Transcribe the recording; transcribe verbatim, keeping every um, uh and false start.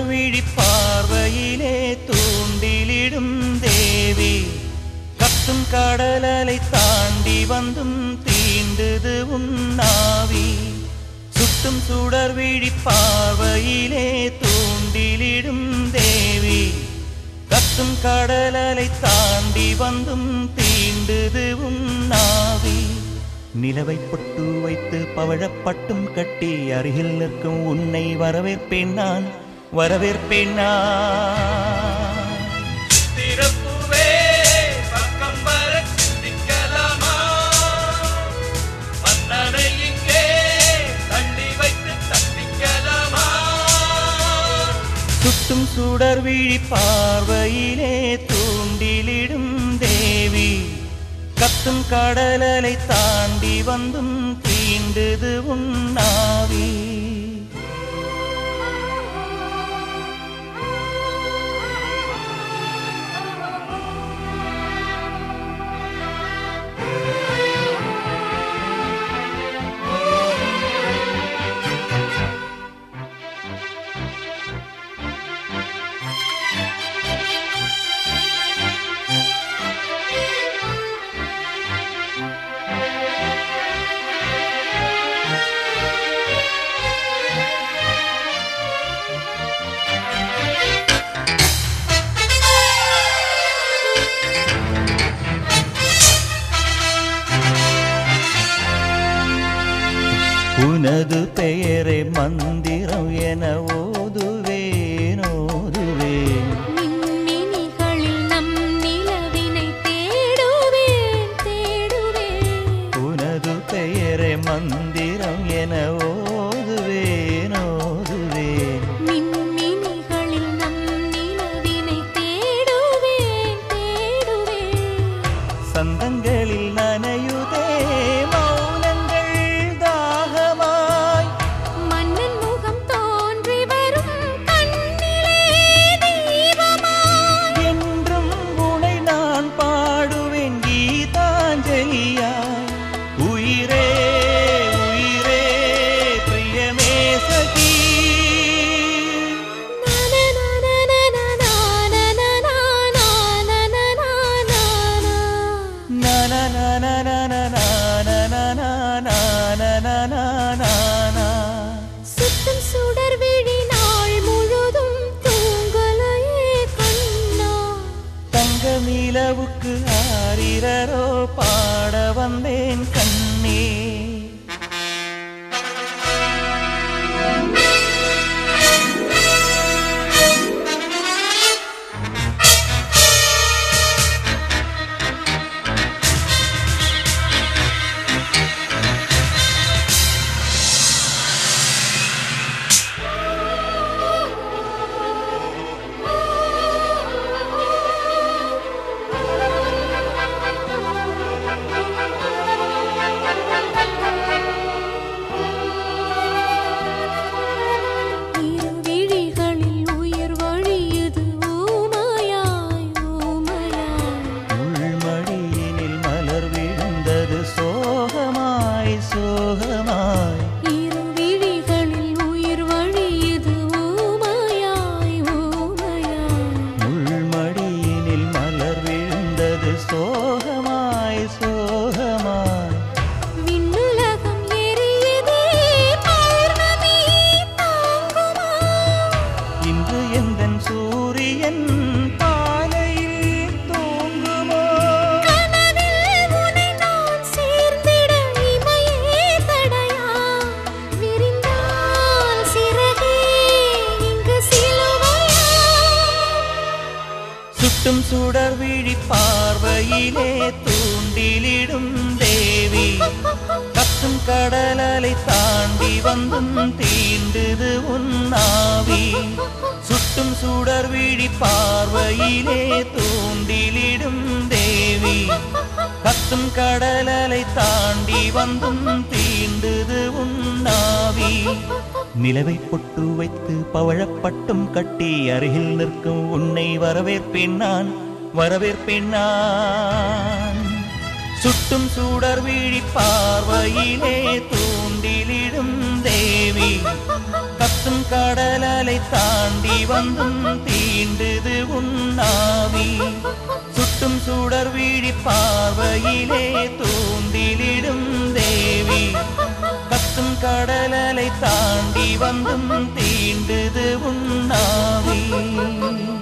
சுடர் விழி பார்வையிலே தூண்டிலிடும் தேவி கத்தும் கடலலை தாண்டி வந்தும் தீண்டுது உன்னாவி சுட்டும் சுடர் விழி பார்வையிலே தூண்டிலிடும் தேவி கத்தும் கடலலை தாண்டி வந்தும் தீண்டுது உன்னாவி நிலவை பொட்டு வைத்து பவழப்பட்டும் கட்டி அருகில் நிற்கும் உன்னை வரவேற்பேன் நான் வரவேற்பேன் நான் திறப்புவே பக்கம் வர சிந்திக்கலாமா மன்னனை இங்கே தள்ளி வைத்து தப்பிக்கலாமா சுட்டும் சுடர் விழி பார்வையிலே தூண்டிலிடும் தேவி கத்தும் கடலலை தாண்டி வந்தும் தீண்டுது உன்னாவி உனது பெயரை மந்திரம் என ஓதுவேன் ஓதுவேன் மின்மினிகளில் நம் நிலவினை தேடுவேன் தேடுவேன் உனது பெயரை மந்திரம் என ஓதுவேன் ஓதுவேன் மின்மினிகளில் நம் நிலவினை தேடுவேன் தேடுவேன் சந்தங்களில் நனையுதே சுத்தம் சுடர் விழி நாள் முழுதும் தூங்கலையே கண்ணா தங்க நிலவுக்கு ஆரிரரோ பாட வந்தேன் கண்ணே சோகமாய் சோகமாய் இரு விழிகளில் உயிர் வழியுது ஊமையாய் ஊமையாய் உள்மடியினில் மலர் விழுந்தது சோகமாய் சோகமாய் விண்ணுலகம் எரியுதே பௌர்ணமி தாங்குமா இன்று எந்தன் சூரியன் சுட்டும் சுடர் விழி பார்வையிலே தூண்டிலிடும் தேவி கத்தும் கடலலை தாண்டி வந்தும் தீண்டுது உன்னாவி சுட்டும் சுடர் விழி பார்வையிலே தூண்டிலிடும் தேவி கத்தும் கடலலை தாண்டி வந்தும் தீண்டுது உன்னாவி நிலவை பொட்டு வைத்து பவழப்பட்டும் கட்டி அருகில் நிற்கும் உன்னை வரவேற்பேன் நான் வரவேற்பேன் நான் சுட்டும் சுடர் விழி பார்வையிலே தூண்டிலிடும் தேவி கத்தும் கடல கடலலை தாண்டி வந்தும் தீண்டுது உன்னாவி சுட்டும் சுடர் விழி பார்வையிலே தூண்டிலிடும் தேவி கத்தும் கடலலை தாண்டி வந்தும் தீண்டுது உன்னாவி